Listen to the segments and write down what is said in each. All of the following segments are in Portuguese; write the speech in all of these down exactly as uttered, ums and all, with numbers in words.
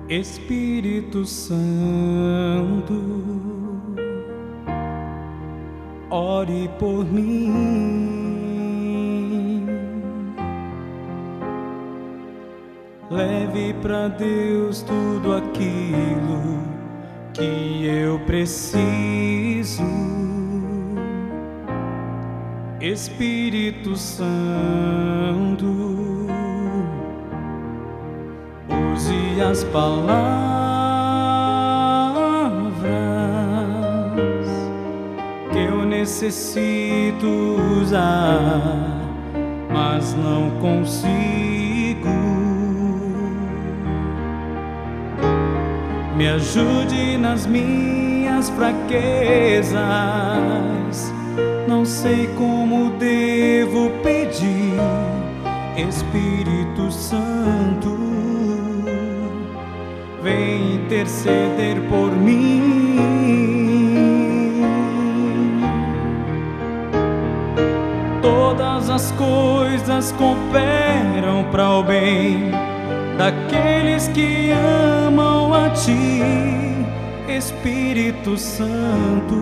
Espírito Santo, ore por mim, leve para Deus tudo aquilo que eu preciso. Espírito Santo, use as palavras que eu necessito usar, mas não consigo. Me ajude nas minhas fraquezas, não sei como devo pedir. Espírito Santo, vem interceder por mim. Todas as coisas cooperam para o bem daqueles que amam a Ti. Espírito Santo,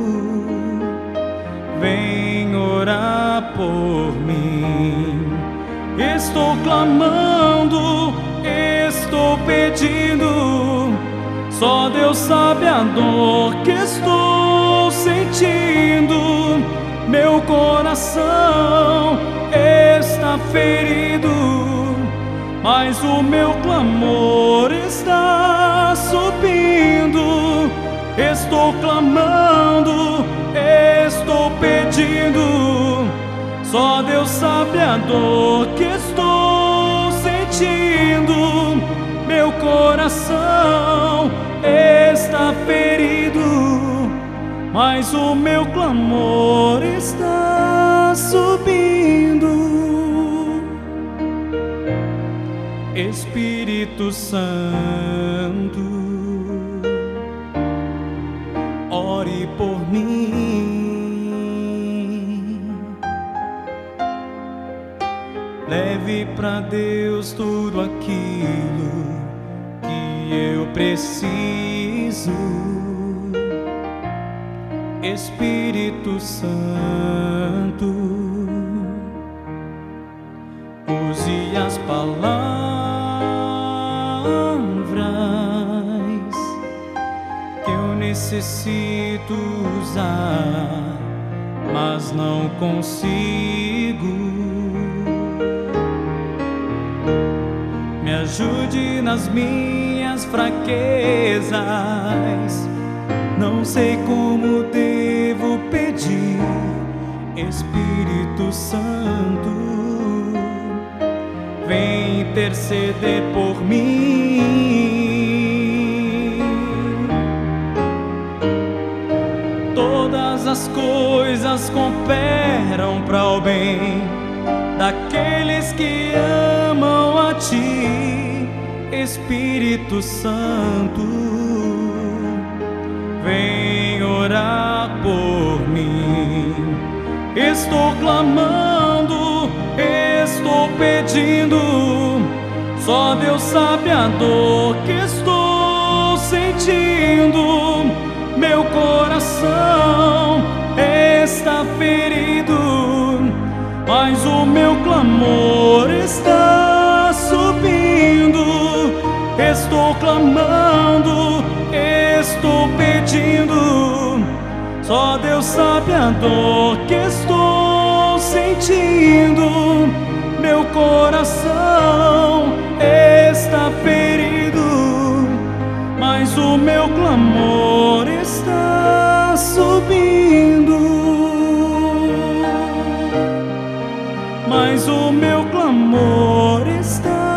vem orar por mim. Estou clamando, estou pedindo, só Deus sabe a dor que estou sentindo. Meu coração está ferido, mas o meu clamor está subindo. Estou clamando, estou pedindo, só Deus sabe a dor que estou sentindo. Meu coração está ferido, mas o meu clamor está subindo. Espírito Santo, ore por mim, leve para Deus tudo aquilo que eu preciso. Espírito Santo, use as palavras que eu necessito usar, mas não consigo. Me ajude nas minhas fraquezas, não sei como devo pedir. Espírito Santo, vem interceder por mim. Todas as coisas cooperam para o bem daqueles que amam a Ti. Espírito Santo, vem orar por mim. Estou clamando, estou pedindo, só Deus sabe a dor que estou sentindo. Meu coração está ferido, mas o meu clamor está subindo. Estou clamando, estou pedindo, só Deus sabe a dor que estou sentindo. Meu coração está ferido, mas o meu clamor está subindo. Mas o meu clamor está